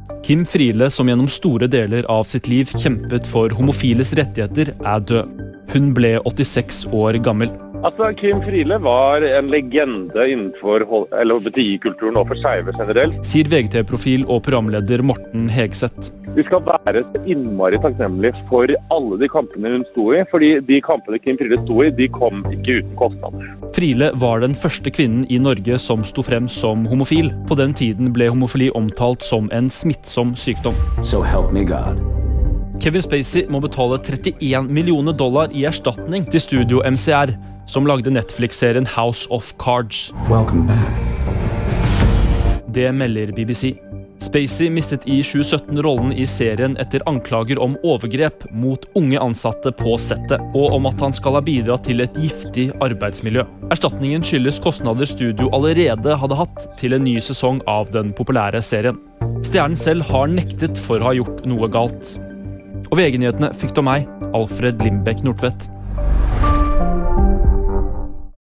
Kim Friele, som gjennom store deler av sitt liv kjempet for homofiles rettigheter, død. Hun ble 86 år gammel. Kim Friele var en legende innenfor LHBTI-kulturen og for skeive generelt. Sier VGTV-profil og programleder Morten Hegseth. Vi skal være innmari takknemlige for alle de kampene hun sto i, fordi de kampene Kim Friele sto i, de kom ikke uten kostnader. Friele var den første kvinnen i Norge som sto frem som homofil. På den tiden ble homofili omtalt som en smittsom sykdom. So help me God. Kevin Spacey må betale $31 millioner i erstatning til studio MCR, som lagde Netflix-serien House of Cards. Welcome back. Det melder BBC. Spacey mistet i 2017 rollen i serien etter anklager om overgrep mot unge ansatte på settet, og om at han skal ha bidratt til et giftig arbeidsmiljø. Erstatningen skyldes kostnader studio allerede hadde hatt til en ny sesong av den populære serien. Stjernen selv har nektet for å ha gjort noe galt. Og VG-nyhetene fikk du av meg, Alfred Lindbekk Nordtvedt.